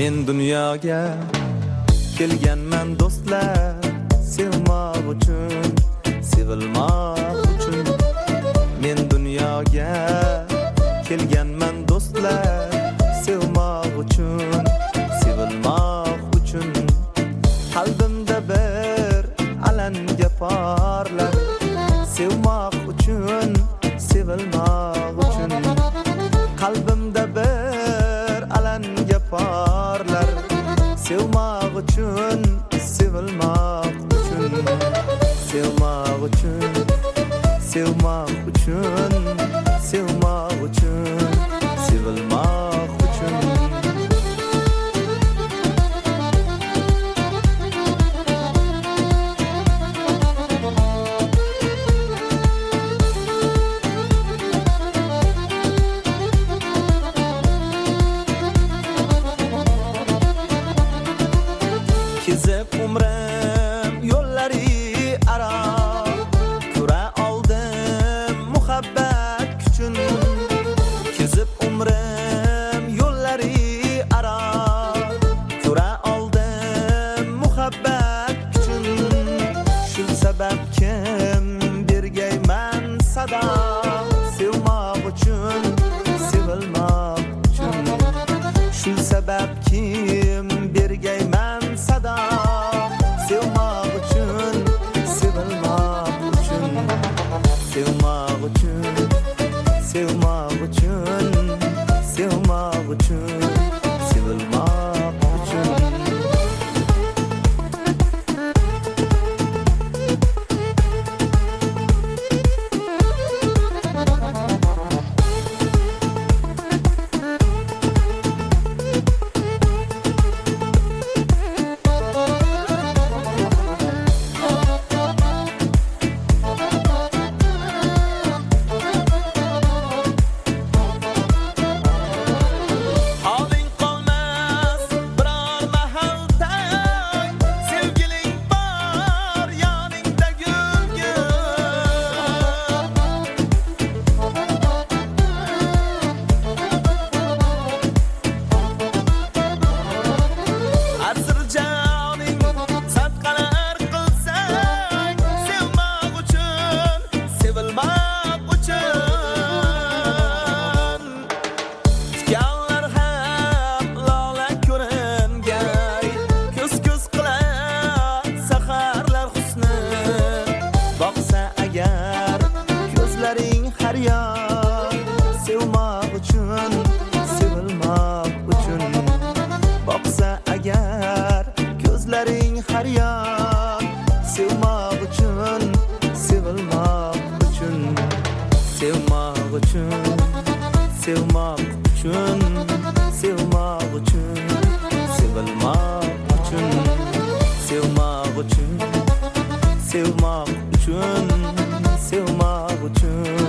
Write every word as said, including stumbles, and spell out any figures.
Men dunyoga kelganman do'stlar, sevmoq uchun, sevilmoq uchun. Men dunyoga kelganman do'stlar, sevmoq uchun, sevilmoq uchun. Qalbimda bir alanga porlar, sevmoq uchun, sevilmoq uchun. Qalbimda bir alanga porlar, sevmoq uchun, sevilmoq uchun. Sevmoq uchun, sevmoq uchun, sevmoq uchun, sevilmoq uchun. Kezib umrim yo'llari aro, ko'ra oldim muhabbat kuchun. Kezib umrim yo'llari aro, ko'ra oldim muhabbat kuchun. Shu sabab kim bergayman sado, sevmoq uchun, sevilmoq uchun. Shu sabab kim bergayman sado, sevmoq uchun, sevilmoq uchun. Sevmoq uchun, sevmoq uchun, sevmoq uchun, sevilmoq uchun. Sevmoq uchun, sevilmoq uchun. Boqsa agar ko'zlaring har yon, sevmoq uchun, sevilmoq uchun. Sevmoq uchun, sevmoq uchun, sevmoq uchun, sevilmoq uchun. Sevmoq uchun, sevmoq uchun, sevmoq uchun.